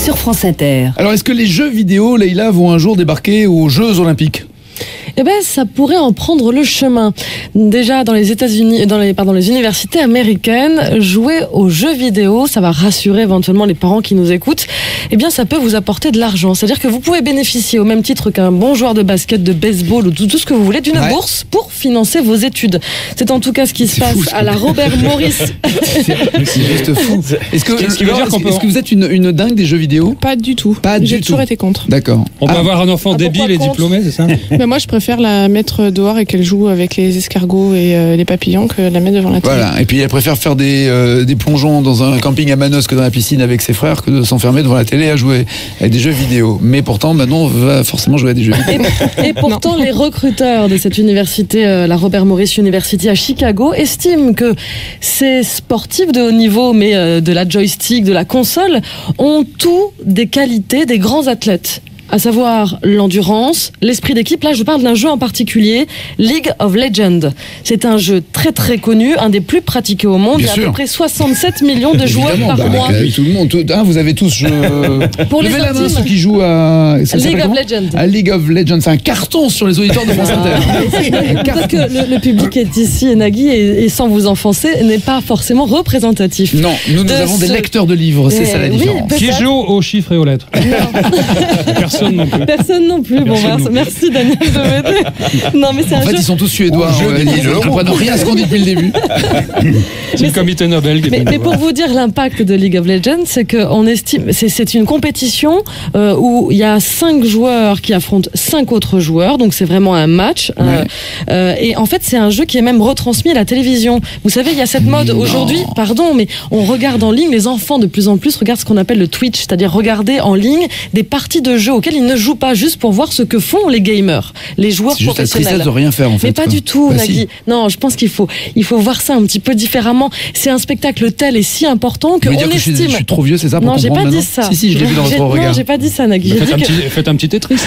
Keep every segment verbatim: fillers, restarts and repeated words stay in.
sur France Inter. Alors, est-ce que les jeux vidéo, Leïla, vont un jour débarquer aux Jeux Olympiques ? Eh ben, ça pourrait en prendre le chemin. Déjà, dans les États-Unis, dans les, pardon, les universités américaines, jouer aux jeux vidéo, ça va rassurer éventuellement les parents qui nous écoutent. Eh bien, ça peut vous apporter de l'argent. C'est-à-dire que vous pouvez bénéficier, au même titre qu'un bon joueur de basket, de baseball ou tout, tout ce que vous voulez, d'une ouais. bourse pour financer vos études. C'est en tout cas ce qui se passe fou, à la Robert Morris. C'est juste fou. Est-ce que, ce qui veut dire qu'on peut... est-ce que vous êtes une, une dingue des jeux vidéo ? Pas du tout. Pas du J'ai tout. toujours été contre. D'accord. On ah. peut avoir un enfant ah, débile et contre diplômé, c'est ça ? Mais moi, je préfère la mettre dehors et qu'elle joue avec les escargots et euh, les papillons que la mettre devant la télé. Voilà. Et puis elle préfère faire des, euh, des plongeons dans un camping à Manosque que dans la piscine avec ses frères que de s'enfermer devant la télé à jouer à des jeux vidéo. Mais pourtant, Manon va forcément jouer à des jeux vidéo. Et, et pourtant, non. les recruteurs de cette université, euh, la Robert Morris University à Chicago, estiment que ces sportifs de haut niveau, mais euh, de la joystick, de la console, ont tous des qualités des grands athlètes. À savoir l'endurance, l'esprit d'équipe. Là, je parle d'un jeu en particulier, League of Legends. C'est un jeu très très connu, un des plus pratiqués au monde. Bien Il y a sûr. à peu près soixante-sept millions de joueurs Évidemment, par bah, mois. Avec tout le monde, tout, hein, vous avez tous. Je... Pour Levez les la main intimes. ceux qui jouent à ça League of Legends. À League of Legends, c'est un carton sur les auditeurs de France Inter. Peut-être que le, le public est ici, et Nagui, et, et sans vous enfoncer, n'est pas forcément représentatif. Non, nous, nous de avons ce... des lecteurs de livres, c'est et ça la oui, différence. Qui joue aux chiffres et aux lettres ? Personne non plus. Personne non plus. Bon, Personne bah, non merci Daniel de m'aider. Non, mais c'est en un fait, jeu... ils sont tous suédois. Jeu Ouais, ils ne comprennent rien à ce qu'on dit depuis le début. C'est le comité Nobel qui Mais, mais pour vous dire l'impact de League of Legends, c'est qu'on estime, c'est, c'est une compétition euh, où il y a cinq joueurs qui affrontent cinq autres joueurs, donc c'est vraiment un match. Ouais. Euh, euh, et en fait, c'est un jeu qui est même retransmis à la télévision. Vous savez, il y a cette mode non. aujourd'hui, pardon, mais on regarde en ligne, les enfants de plus en plus regardent ce qu'on appelle le Twitch, c'est-à-dire regarder en ligne des parties de jeux auxquelles ils ne jouent pas, juste pour voir ce que font les gamers, les joueurs c'est juste professionnels. La tristesse de rien faire en fait. Mais pas quoi. du tout, bah, Nagui. Si. Non, je pense qu'il faut, il faut voir ça un petit peu différemment. C'est un spectacle tel et si important que on dire que estime. Je suis, je suis trop vieux, c'est ça pour Non, j'ai pas maintenant dit ça. Si si, je l'ai vu dans votre j'ai, regard. Non, j'ai pas dit ça, Nagui. Bah, J'ai faites, dit un que... petit, faites un petit Tetris.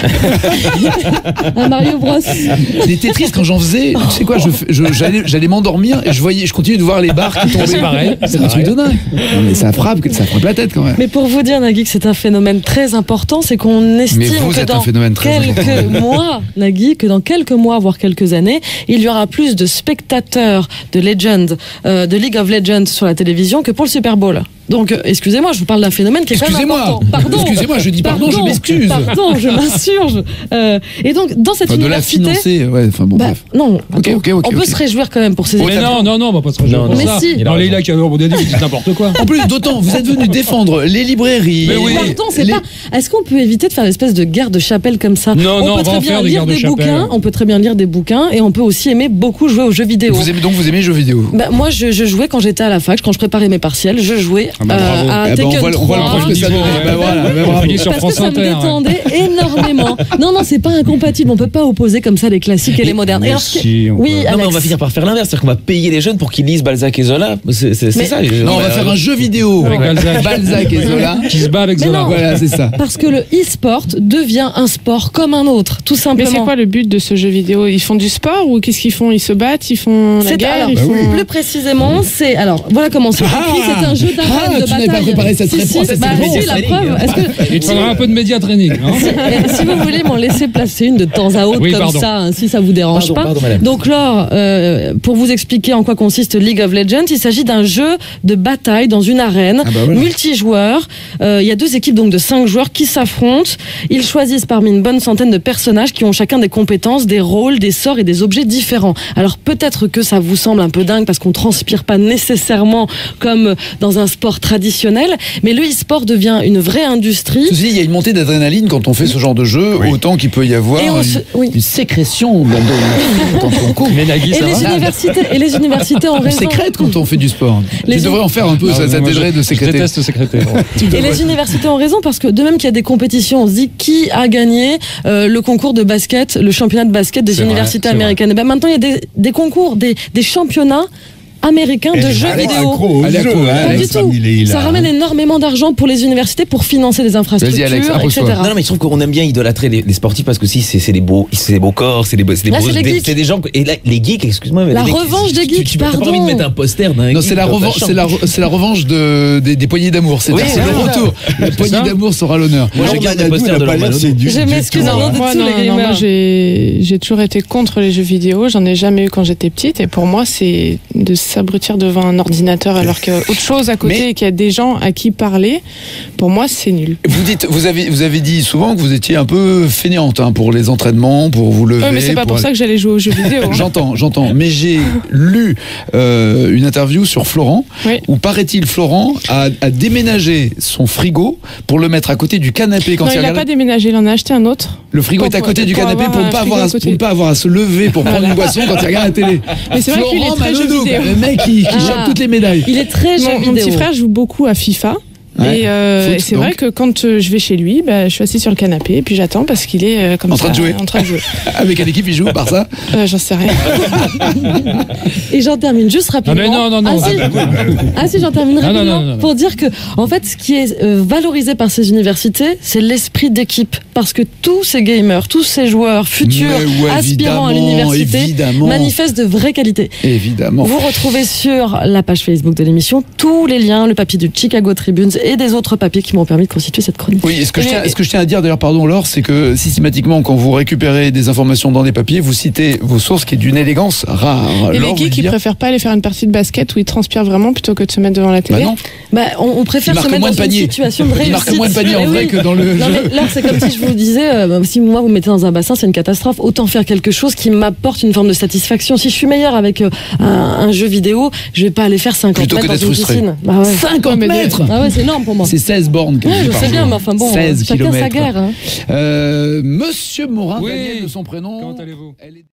un Mario Bros. Des Tetris quand j'en faisais, tu sais quoi, je, je, j'allais, j'allais m'endormir et je voyais, je continuais de voir les barres qui tombaient. C'est pareil. C'est, c'est un truc de dingue. Non, mais ça frappe, ça frappe la tête quand même. Mais pour vous dire, Nagui, que c'est un phénomène très important, c'est qu'on estime que dans quelques mois, Nagui, que dans quelques mois, voire quelques années, il y aura plus de spectateurs de Legend, euh, de League of Legends sur la télévision que pour le Super Bowl. Donc, euh, excusez-moi, je vous parle d'un phénomène qui est quand même important. Pardon. Excusez-moi, je dis pardon, pardon je m'excuse. Pardon, je m'insurge. Euh, et donc, dans cette enfin, université... De la financer, ouais, enfin bon, bah, bref. Non, okay, okay, okay, on okay. peut se réjouir quand même pour ces Mais équipes. non, non, non, on va pas se réjouir non, pour mais ça. Si. Non, les là qui ont dit n'importe quoi. En plus, d'autant, vous êtes venu défendre les librairies. Mais oui. Pardon, c'est les... pas... Est-ce qu'on peut éviter de faire une espèce de guerre de chapelle comme ça? Non, on non, peut on très va en bien faire lire des, des de bouquins, on peut très bien lire des bouquins et on peut aussi aimer beaucoup jouer aux jeux vidéo. Vous aimez donc vous aimez les jeux vidéo? Bah, moi, je, je jouais quand j'étais à la fac, quand je préparais mes partiels, je jouais ah bah, euh, à ah Tekken bah, on voit, trois. On voit le que ça donnait. Bah, voilà, bah, bravo. Sur Parce France que ça Inter, me détendait ouais. énormément. Non, non, c'est pas incompatible. On peut pas opposer comme ça les classiques et les modernes. Et alors, si, on oui, peut. Alex. Non, mais on va finir par faire l'inverse, c'est-à-dire qu'on va payer les jeunes pour qu'ils lisent Balzac et Zola. C'est, c'est, c'est ça. Les jeunes. Non, on va faire un jeu vidéo avec Balzac, Balzac et Zola qui se bat avec Mais Zola. non. Voilà, c'est ça. Parce que le e-sport devient un sport comme un autre, tout simplement. Mais c'est quoi le but de ce jeu vidéo? Ils font du sport ou qu'est-ce qu'ils font? Ils se battent, ils font la c'est guerre, alors, ils bah font... oui. Plus précisément, c'est alors voilà comment c'est écrit. C'est un jeu d'arène ah, de tu bataille. n'avais pas préparé cette si, réponse. Si, bah, si, la preuve. Est-ce que Il te faudra un peu de média training. Hein si, si vous voulez m'en laisser placer une de temps à autre oui, comme pardon. ça, hein, si ça vous dérange Pardon, pas. pardon, madame. Donc Laure, euh, pour vous expliquer en quoi consiste League of Legends, il s'agit d'un jeu de bataille dans une arène, ah bah voilà. multijoueur. Euh, il y a deux équipes donc de cinq joueurs qui s'affrontent. Ils choisissent parmi une bonne centaine de personnages qui ont chacun des compétences, des rôles, des sorts et des objets différents. Alors peut-être que ça vous semble un peu dingue parce qu'on transpire pas nécessairement comme dans un sport traditionnel, mais le e-sport devient une vraie industrie. Ceci dit, il y a une montée d'adrénaline quand on fait ce genre de jeu, oui. autant qu'il peut y avoir une, se... oui. une sécrétion dans le, quand on court. Mais Nagui, ça et, les va universités, et les universités ont raison. On sécrète quand on fait du sport. Les tu devrais en faire un peu, ah, ça, ça t'aiderait de sécréter. Je déteste sécréter. Et les universités ont raison parce que de même qu'il y a des compétitions, on se dit qui a gagné euh, le concours de basket, le championnat de basket des c'est universités vrai, américaines. Et ben maintenant il y a des, des concours, des, des championnats américain de jeux Alex, vidéo. accro au Elle est jeu, accro, hein, Pas du Alex, tout. il est- il Ça a- ramène énormément d'argent pour les universités pour financer des infrastructures, Vas-y, Alex, et approche-toi. cetera. Non, non, mais je trouve qu'on aime bien idolâtrer les, les sportifs parce que si c'est c'est des beaux, c'est des beaux corps, c'est des beaux, c'est des Là, beaux- c'est les des- geeks. c'est des gens. que- Et là, les geeks, excuse-moi, mais La les mecs, revanche des tu- geeks, tu, tu t'as pas pardon. envie de mettre un poster d'un Non, geek c'est la dans ta revanche, chambre. c'est la, c'est la revanche de, des, des poignées d'amour. C'est Oui, c'est le c'est ça. retour. La poignée ça. d'amour sera l'honneur. Moi, je Non, garde Manadou, le poster il a de pas leur l'air Manadou. séduit Je du m'excuse, tout, en hein. nom de Moi, tous non, les non, gamers. moi j'ai j'ai toujours été contre les jeux vidéo. J'en ai jamais eu quand j'étais petite. Et pour moi, c'est de s'abrutir devant un ordinateur alors qu'il y a autre chose à côté Mais- et qu'il y a des gens à qui parler. Pour moi, c'est nul. Vous dites, vous avez, vous avez dit souvent que vous étiez un peu fainéante hein, pour les entraînements, pour vous lever. Ouais, mais c'est pas pour aller- ça que j'allais jouer aux jeux vidéo. hein. J'entends, j'entends. Mais j'ai lu euh, une interview sur Florent Oui. où paraît-il Florent a, a déménagé son frigo pour le mettre à côté du canapé quand Non, il il n'a regarde. pas déménagé, il en a acheté un autre. Le frigo pour- est à côté du pour canapé avoir pour ne un pas frigo avoir à, à pour côté. ne pas avoir à se lever pour prendre une boisson quand il regarde la télé. Mais c'est vrai qu'il est Florent très jeu Manodou, vidéo. le mec qui, qui Ah. chope toutes les médailles. Il est très jeu Mon, mon vidéo. petit frère joue beaucoup à FIFA. Ouais. Et euh, Foot, c'est donc. vrai que quand euh, je vais chez lui, bah, je suis assis sur le canapé et puis j'attends parce qu'il est euh, comme En ça, train de jouer. en train de jouer. Avec quelle équipe il joue par ça? Euh, J'en sais rien. Et j'en termine juste rapidement. Ah, mais non, non, non. Ah si, ah, si j'en termine Non, non, rapidement non, non, non. pour dire que, en fait, ce qui est euh, valorisé par ces universités, c'est l'esprit d'équipe. Parce que tous ces gamers, tous ces joueurs futurs, Mais ouais, aspirants à évidemment, l'université, évidemment. manifestent de vraies qualités. Évidemment. Vous retrouvez sur la page Facebook de l'émission tous les liens, le papier du Chicago Tribunes et des autres papiers qui m'ont permis de constituer cette chronique. Oui, et ce que, je Mais- tiens, ce que je tiens à dire d'ailleurs, pardon Laure, c'est que systématiquement, quand vous récupérez des informations dans des papiers, vous citez vos sources qui est d'une élégance rare. Et Laure, les geeks, vous ils dire- préfèrent pas aller faire une partie de basket où ils transpirent vraiment plutôt que de se mettre devant la Bah télé. non, Bah, on, on préfère Il se marque mettre moins dans de une paniers. situation de il réussite. marque moins de paniers en Mais vrai oui. que dans le Non, jeu. mais là, c'est comme si je vous disais, euh, bah, si moi vous me mettez dans un bassin, c'est une catastrophe. Autant faire quelque chose qui m'apporte une forme de satisfaction. Si je suis meilleur avec euh, un, un jeu vidéo, je vais pas aller faire cinquante Plutôt que mètres dans d'être une frustré. piscine. Bah ouais. cinquante mais des- mètres Ah ouais, c'est énorme pour moi. C'est seize bornes. Ouais, quelque je part. sais bien, mais enfin bon, seize chacun sa kilomètres. guerre. Hein. Euh, Monsieur Morin, Oui. Daniel de son prénom. Comment allez-vous? Elle est-